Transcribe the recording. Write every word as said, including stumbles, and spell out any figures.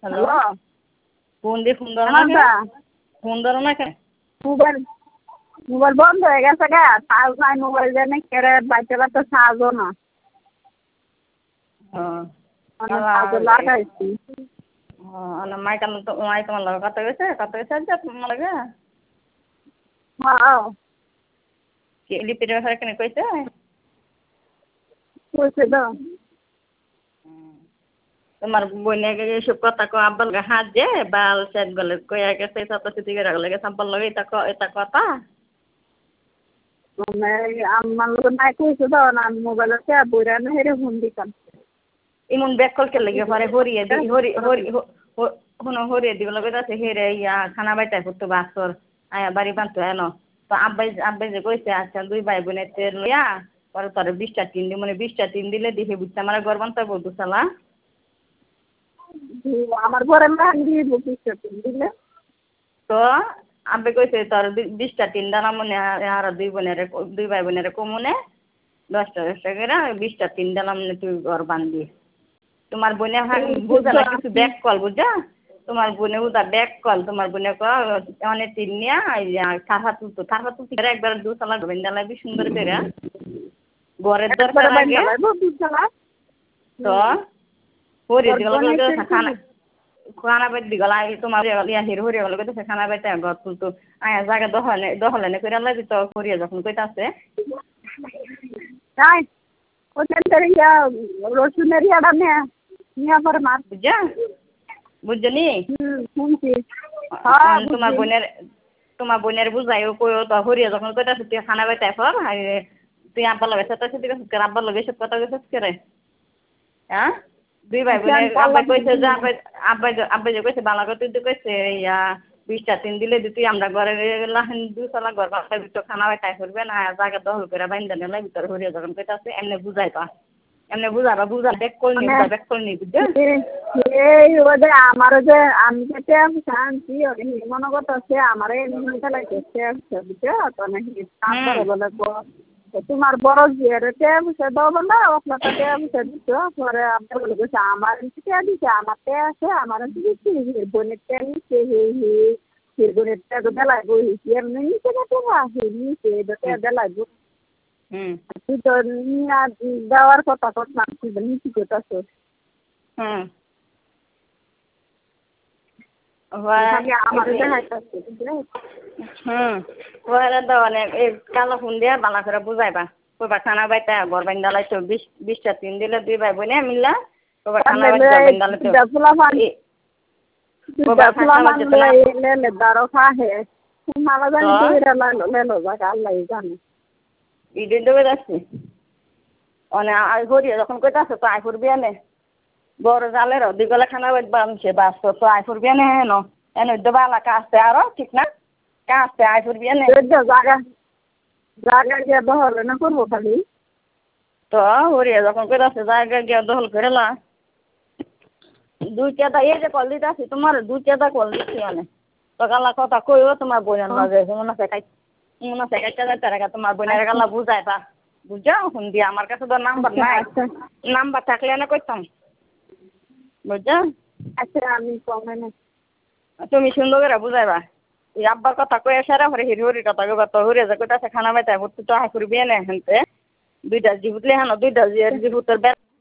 hello hello phone দিয়ে phone ধরো না কেন কেমনটা ফোন ধরো না কেন মোবাইল মোবাইল বন্ধ হয়ে গেছে গা চার্জ নাই মোবাইল জানি কেড়ে বাইতে তো চার্জও না মানে চার্জ লাগাইছি মাই কাল তো মাই তোমার লগে কথা গেছে কথা গেছে আজ তোমার লগে হ্যাঁ কি লিপির ব্যাপারে কেন কইছে কইছে তো তোমার বোনে এসব কথা কো আব্বার লগে হাত যে বাল সেট গলে কইয়া গেছে তত সিটি করে লাগে সাব্বার লগে এটা এটা কথা মানে আমার লোক নাই কইছে তো না মোবাইলতে বইরা না হেরে ফোন দিতাম ইমন ব্যাক কল কে লাগে পরে হরিয়ে দি হরি হরি হনো হরিয়ে দিব লগে আছে হেরে ইয়া খানা বাইতে করতে বাসর আয়া বাড়ি বানতো এনো তো আব্বাই আব্বাই যে কইছে আচ্ছা দুই ভাই বোনের তেল লইয়া পরে তোর বিশটা টিন দি মানে বিশটা টিন দিলে দেখে বুঝতে আমার ঘর বানতে বলতো শালা আমার ঘরে মান দিয়ে বিশটা টিন দিলে তো আব্বে কইছে তোর বিশটা টিন দানা মনে আর দুই বোনের দুই ভাই বোনের কমনে দশটা দশটা করে বিশটা টিন দিলাম তুই ঘর বানবি তোমার বোনে বুঝে না কিছু ব্যাক কল বুঝা তোমার বোনে উদা ব্যাক কল তোমার বোনে অনেক টিন নিয়া থারফা তুলতো থারফা তুলতে একবার দুতলা ঘর বান্ধালাবি সুন্দর করে ঘরের দরকার আগে তো হরি দিগলা খানা খানা বাইত দিগলা তোমার ইয়া হির হরি গেল কইতাছে খানা বাইতে ঘর তুলতো আয়া জায়গা দহলে দহলে নে কইরা লাগি তো হরিয়া যখন কইতাছে তাই ওখান থেকে ইয়া রসুনের ইয়াটা নিয়ে নিয়ে পরে মাছ বুঝা বুঝছনি হুম শুনছি তোমার বোনের তোমার বোনের বুঝাইও কইও তো হরিয়া যখন কইতাছে তুই খানা বাইতে ফর তুই আব্বার লগে সাথে সাথে আব্বার লগে সব কথা কইছিস করে হ্যাঁ দুই ভাই বোনে আব্বাই কইছে যে আব্বাই আব্বাই আব্বাই যে কইছে বালা কথা তুই কইছে ইয়া বিশটা তিন দিলে তুই আমরা ঘরে লাহেন দুতলা ঘর বাসায় ভিতর খানা বাইতাই করবে না জায়গা দখল করে বাইন্দা নিলে ভিতর হরিয়া যখন কইতাছে এমনি বুঝাইবা এমনি বুঝাবা বুঝা ব্যাক কল নি বুঝা ব্যাক কল নি বুঝছে এই ওদের আমারও যে আমি যেতে শান্তি মনে করতেছে আমার এমনি লাগতেছে বুঝছো তো নাকি বলে তোমার বড় জিয়ারে বুঝে দাও না আপনাকে বুঝে দিচ্ছ পরে আপনার বলে গেছে আমার টিকা দিচ্ছে আমার তে আছে আমার দিচ্ছি বোনের তে নিচ্ছে হে বোনের তে বেলায় বইছি এমনি নিচে না তোমা হে নিচে বেলায় হুম তুই তো দেওয়ার কথা করলাম তুই নিচে কোথাছ হুম আমার হুম ওরা দেওয়ানে এই কালো ফোন দিয়া বালা করে বুঝাইবা কইবা খানা বাইতে ঘর বাইন্দা লাইছো বিশ বিশটা তিন দিলে দুই ভাই বোনে মিললা কইবা খানা বাইতে ঘর বাইন্দা লাইছো ইডে দেবে যাচ্ছি অনে হরিয়া যখন কইতাছে তো আইফুর বিয়ানে বড় জালের দিগলা খানা বাইত বানছে বাস তো আইফুর বিয়ানে হেন এনে বালা কাছে আরো ঠিক না কাছে আইফুর বিয়ানে জায়গা জায়গা গিয়ে দহলে না করবো খালি তো হরিয়া যখন কইতাছে জায়গা গিয়া দখল করে লা দুই কেদা এই যে কল দিতাছি তোমার দুই কেদা কল দিচ্ছি অনে তো গালা কথা কইও তোমার বোনের লগে মনে আছে খাই মনে আছে খাইতে যাইতে রাখা তোমার বোনের গালা বুঝাইবা বুঝছো ফোন দিয়া আমার কাছে তো নাম্বার নাই নাম্বার থাকলে না কইতাম বুঝছো আচ্ছা আমি কমে না তুমি সুন্দর করে বুঝাইবা এই আব্বার কথা কয়ে সারা পরে হিরি হরির কথা কইবা তো হরিয়া যে কইতাছে খানা বাইতে ভর্তি তো হাই করবি এনে হেনতে দুইটা জিবুতলে হানো দুইটা জিবুতের